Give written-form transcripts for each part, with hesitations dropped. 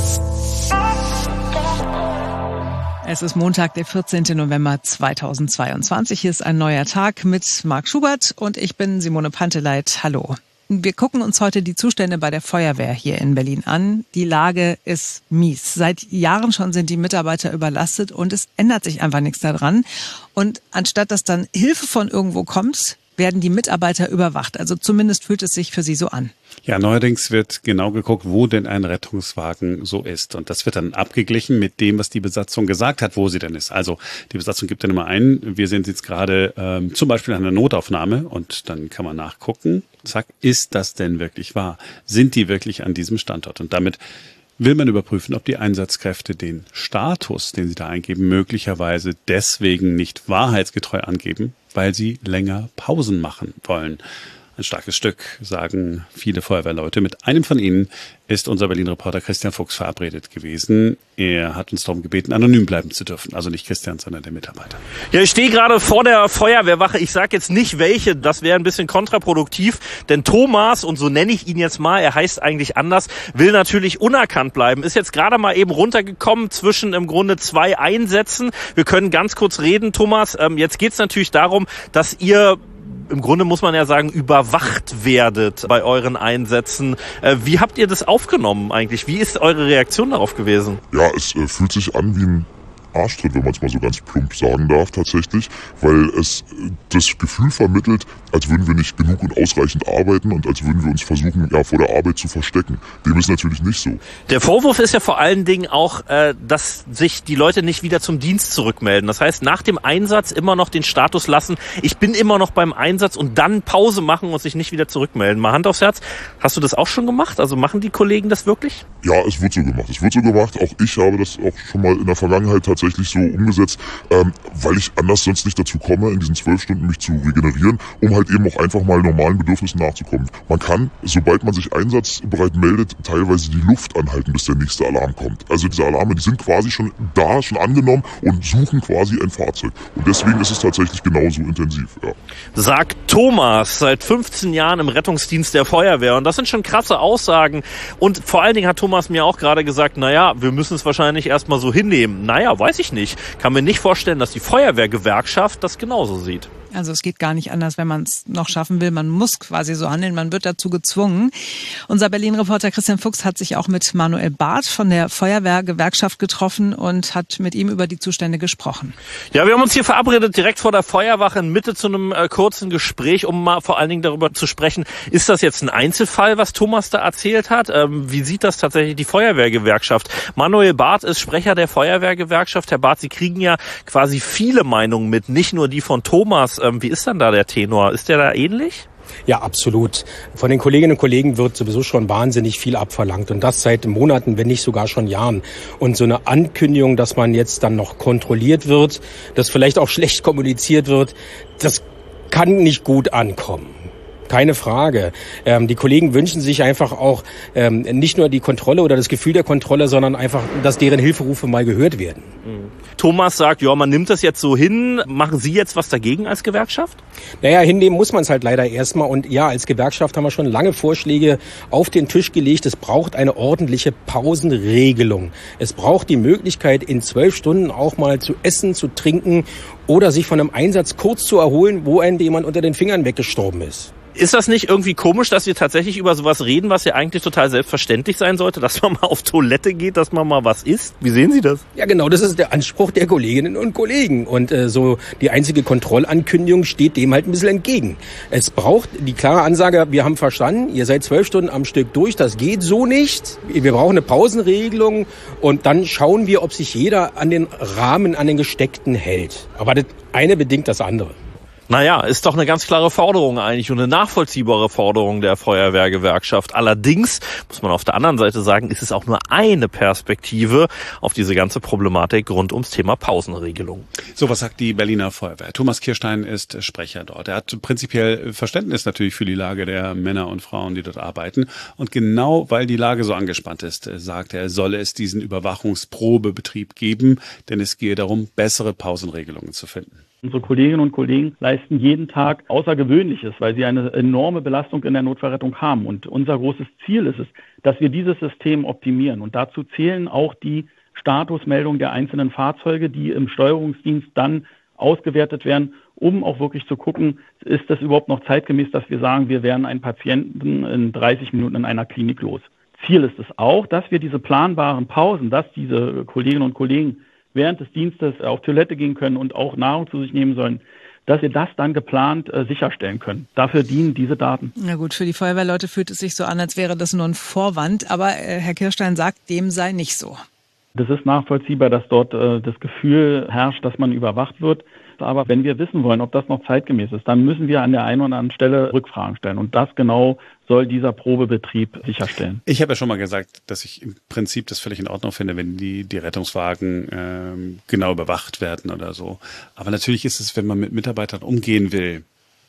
Es ist Montag, der 14. November 2022. Hier ist ein neuer Tag mit Marc Schubert und ich bin Simone Panteleit. Hallo. Wir gucken uns heute die Zustände bei der Feuerwehr hier in Berlin an. Die Lage ist mies. Seit Jahren schon sind die Mitarbeiter überlastet und es ändert sich einfach nichts daran. Und anstatt dass dann Hilfe von irgendwo kommt, werden die Mitarbeiter überwacht. Also zumindest fühlt es sich für sie so an. Ja, neuerdings wird genau geguckt, wo denn ein Rettungswagen so ist. Und das wird dann abgeglichen mit dem, was die Besatzung gesagt hat, wo sie denn ist. Also die Besatzung gibt dann immer ein, wir sind jetzt gerade zum Beispiel an einer Notaufnahme und dann kann man nachgucken, zack, ist das denn wirklich wahr? Sind die wirklich an diesem Standort? Und damit will man überprüfen, ob die Einsatzkräfte den Status, den sie da eingeben, möglicherweise deswegen nicht wahrheitsgetreu angeben, weil sie länger Pausen machen wollen. Ein starkes Stück, sagen viele Feuerwehrleute. Mit einem von ihnen ist unser Berlin-Reporter Christian Fuchs verabredet gewesen. Er hat uns darum gebeten, anonym bleiben zu dürfen. Also nicht Christian, sondern der Mitarbeiter. Ja, ich stehe gerade vor der Feuerwehrwache. Ich sage jetzt nicht welche, das wäre ein bisschen kontraproduktiv. Denn Thomas, und so nenne ich ihn jetzt mal, er heißt eigentlich anders, will natürlich unerkannt bleiben. Ist jetzt gerade mal eben runtergekommen zwischen im Grunde zwei Einsätzen. Wir können ganz kurz reden, Thomas. Jetzt geht es natürlich darum, dass ihr im Grunde muss man ja sagen, überwacht werdet bei euren Einsätzen. Wie habt ihr das aufgenommen eigentlich? Wie ist eure Reaktion darauf gewesen? Ja, es fühlt sich an wie ein Arschtritt, wenn man es mal so ganz plump sagen darf tatsächlich, weil es das Gefühl vermittelt, als würden wir nicht genug und ausreichend arbeiten und als würden wir uns versuchen, ja, vor der Arbeit zu verstecken. Dem ist natürlich nicht so. Der Vorwurf ist ja vor allen Dingen auch, dass sich die Leute nicht wieder zum Dienst zurückmelden. Das heißt, nach dem Einsatz immer noch den Status lassen, ich bin immer noch beim Einsatz und dann Pause machen und sich nicht wieder zurückmelden. Mal Hand aufs Herz, hast du das auch schon gemacht? Also machen die Kollegen das wirklich? Ja, es wird so gemacht. Auch ich habe das auch schon mal in der Vergangenheit tatsächlich so umgesetzt, weil ich anders sonst nicht dazu komme, in diesen 12 Stunden mich zu regenerieren, um halt eben auch einfach mal normalen Bedürfnissen nachzukommen. Man kann, sobald man sich einsatzbereit meldet, teilweise die Luft anhalten, bis der nächste Alarm kommt. Also diese Alarme, die sind quasi schon da, schon angenommen und suchen quasi ein Fahrzeug. Und deswegen ist es tatsächlich genauso intensiv. Ja. Sagt Thomas, seit 15 Jahren im Rettungsdienst der Feuerwehr. Und das sind schon krasse Aussagen. Und vor allen Dingen hat Thomas mir auch gerade gesagt, naja, wir müssen es wahrscheinlich erstmal so hinnehmen. Naja, weiß ich nicht. Kann mir nicht vorstellen, dass die Feuerwehrgewerkschaft das genauso sieht. Also es geht gar nicht anders, wenn man es noch schaffen will. Man muss quasi so handeln, man wird dazu gezwungen. Unser Berlin-Reporter Christian Fuchs hat sich auch mit Manuel Barth von der Feuerwehrgewerkschaft getroffen und hat mit ihm über die Zustände gesprochen. Ja, wir haben uns hier verabredet, direkt vor der Feuerwache in Mitte zu einem kurzen Gespräch, um mal vor allen Dingen darüber zu sprechen, ist das jetzt ein Einzelfall, was Thomas da erzählt hat? Wie sieht das tatsächlich die Feuerwehrgewerkschaft? Manuel Barth ist Sprecher der Feuerwehrgewerkschaft. Herr Barth, Sie kriegen ja quasi viele Meinungen mit, nicht nur die von Thomas. Wie ist dann da der Tenor? Ist der da ähnlich? Ja, absolut. Von den Kolleginnen und Kollegen wird sowieso schon wahnsinnig viel abverlangt und das seit Monaten, wenn nicht sogar schon Jahren. Und so eine Ankündigung, dass man jetzt dann noch kontrolliert wird, dass vielleicht auch schlecht kommuniziert wird, das kann nicht gut ankommen. Keine Frage. Die Kollegen wünschen sich einfach auch nicht nur die Kontrolle oder das Gefühl der Kontrolle, sondern einfach, dass deren Hilferufe mal gehört werden. Thomas sagt, ja, man nimmt das jetzt so hin. Machen Sie jetzt was dagegen als Gewerkschaft? Naja, hinnehmen muss man es halt leider erstmal. Und ja, als Gewerkschaft haben wir schon lange Vorschläge auf den Tisch gelegt. Es braucht eine ordentliche Pausenregelung. Es braucht die Möglichkeit, in 12 Stunden auch mal zu essen, zu trinken oder sich von einem Einsatz kurz zu erholen, wo einem jemand unter den Fingern weggestorben ist. Ist das nicht irgendwie komisch, dass wir tatsächlich über sowas reden, was ja eigentlich total selbstverständlich sein sollte, dass man mal auf Toilette geht, dass man mal was isst? Wie sehen Sie das? Ja, genau, das ist der Anspruch der Kolleginnen und Kollegen. Und so die einzige Kontrollankündigung steht dem halt ein bisschen entgegen. Es braucht die klare Ansage, wir haben verstanden, ihr seid 12 Stunden am Stück durch, das geht so nicht. Wir brauchen eine Pausenregelung und dann schauen wir, ob sich jeder an den Rahmen, an den gesteckten hält. Aber das eine bedingt das andere. Naja, ist doch eine ganz klare Forderung eigentlich und eine nachvollziehbare Forderung der Feuerwehrgewerkschaft. Allerdings muss man auf der anderen Seite sagen, ist es auch nur eine Perspektive auf diese ganze Problematik rund ums Thema Pausenregelung. So, was sagt die Berliner Feuerwehr? Thomas Kirstein ist Sprecher dort. Er hat prinzipiell Verständnis natürlich für die Lage der Männer und Frauen, die dort arbeiten. Und genau weil die Lage so angespannt ist, sagt er, solle es diesen Überwachungsprobebetrieb geben, denn es gehe darum, bessere Pausenregelungen zu finden. Unsere Kolleginnen und Kollegen leisten jeden Tag Außergewöhnliches, weil sie eine enorme Belastung in der Notfallrettung haben. Und unser großes Ziel ist es, dass wir dieses System optimieren. Und dazu zählen auch die Statusmeldungen der einzelnen Fahrzeuge, die im Steuerungsdienst dann ausgewertet werden, um auch wirklich zu gucken, ist das überhaupt noch zeitgemäß, dass wir sagen, wir werden einen Patienten in 30 Minuten in einer Klinik los. Ziel ist es auch, dass wir diese planbaren Pausen, dass diese Kolleginnen und Kollegen während des Dienstes auf Toilette gehen können und auch Nahrung zu sich nehmen sollen, dass wir das dann geplant sicherstellen können. Dafür dienen diese Daten. Na gut, für die Feuerwehrleute fühlt es sich so an, als wäre das nur ein Vorwand, aber Herr Kirstein sagt, dem sei nicht so. Das ist nachvollziehbar, dass dort das Gefühl herrscht, dass man überwacht wird. Aber wenn wir wissen wollen, ob das noch zeitgemäß ist, dann müssen wir an der einen oder anderen Stelle Rückfragen stellen. Und das genau soll dieser Probebetrieb sicherstellen. Ich habe ja schon mal gesagt, dass ich im Prinzip das völlig in Ordnung finde, wenn die Rettungswagen genau überwacht werden oder so. Aber natürlich ist es, wenn man mit Mitarbeitern umgehen will,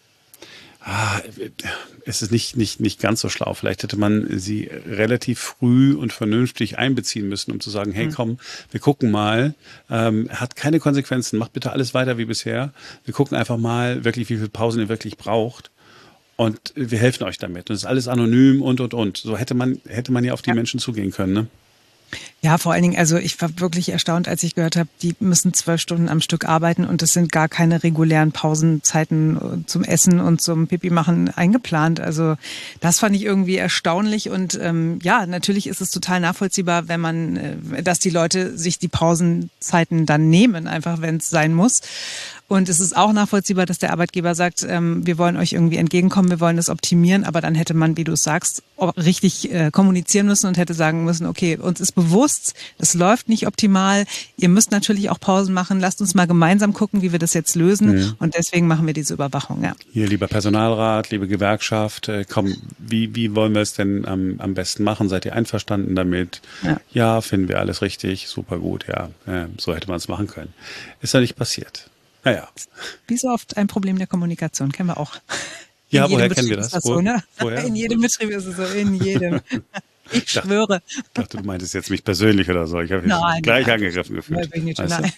es ist nicht ganz so schlau. Vielleicht hätte man sie relativ früh und vernünftig einbeziehen müssen, um zu sagen, hey, komm, wir gucken mal, hat keine Konsequenzen, macht bitte alles weiter wie bisher. Wir gucken einfach mal wirklich, wie viele Pausen ihr wirklich braucht. Und wir helfen euch damit. Und es ist alles anonym und. So hätte man ja auf die Menschen zugehen können, ne? Ja, vor allen Dingen, also ich war wirklich erstaunt, als ich gehört habe, die müssen 12 Stunden am Stück arbeiten und es sind gar keine regulären Pausenzeiten zum Essen und zum Pipi machen eingeplant. Also das fand ich irgendwie erstaunlich und ja, natürlich ist es total nachvollziehbar, wenn man, dass die Leute sich die Pausenzeiten dann nehmen, einfach wenn es sein muss. Und es ist auch nachvollziehbar, dass der Arbeitgeber sagt, wir wollen euch irgendwie entgegenkommen, wir wollen das optimieren, aber dann hätte man, wie du es sagst, richtig kommunizieren müssen und hätte sagen müssen, okay, uns ist bewusst, es läuft nicht optimal, ihr müsst natürlich auch Pausen machen, lasst uns mal gemeinsam gucken, wie wir das jetzt lösen und deswegen machen wir diese Überwachung. Ja. Hier, lieber Personalrat, liebe Gewerkschaft, komm, wie wollen wir es denn am besten machen? Seid ihr einverstanden damit? Ja, finden wir alles richtig, super gut, ja, so hätte man es machen können. Ist ja nicht passiert. Naja. Wie so oft ein Problem der Kommunikation, kennen wir auch. Ja, woher kennen wir das? So, ne? Woher? In jedem Betrieb ist es so, in jedem. Ich schwöre. Ich dachte, du meintest jetzt mich persönlich oder so. Ich habe mich gleich angegriffen gefühlt. Nein.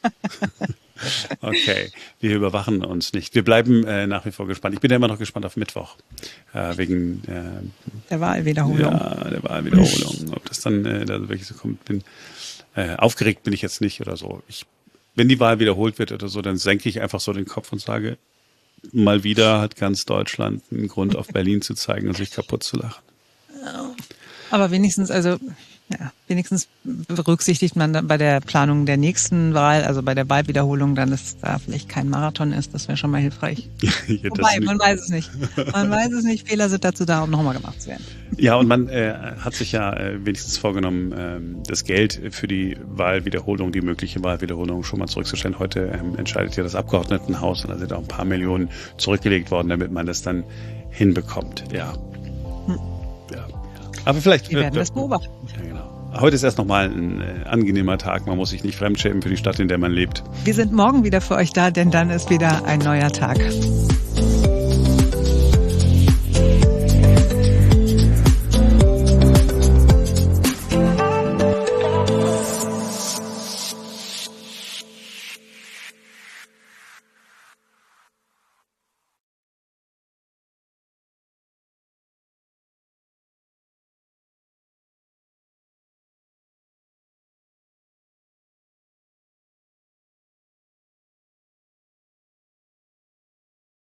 Okay, wir überwachen uns nicht. Wir bleiben nach wie vor gespannt. Ich bin ja immer noch gespannt auf Mittwoch. Wegen der Wahlwiederholung. Ja, der Wahlwiederholung. Ob das dann da wirklich so kommt. Aufgeregt bin ich jetzt nicht oder so. Wenn die Wahl wiederholt wird oder so, dann senke ich einfach so den Kopf und sage, mal wieder hat ganz Deutschland einen Grund, auf Berlin zu zeigen und sich kaputt zu lachen. Aber wenigstens berücksichtigt man dann bei der Planung der nächsten Wahl, also bei der Wahlwiederholung, dann, dass da vielleicht kein Marathon ist. Das wäre schon mal hilfreich. Wobei, man weiß es nicht. Man weiß es nicht. Fehler sind dazu da, um nochmal gemacht zu werden. Ja, und man hat sich ja wenigstens vorgenommen, das Geld für die Wahlwiederholung, die mögliche Wahlwiederholung schon mal zurückzustellen. Heute entscheidet ja das Abgeordnetenhaus und da sind auch ein paar Millionen zurückgelegt worden, damit man das dann hinbekommt. Ja. Ja. Aber vielleicht. Wir werden das beobachten. Ja, genau. Heute ist erst nochmal ein angenehmer Tag. Man muss sich nicht fremdschämen für die Stadt, in der man lebt. Wir sind morgen wieder für euch da, denn dann ist wieder ein neuer Tag.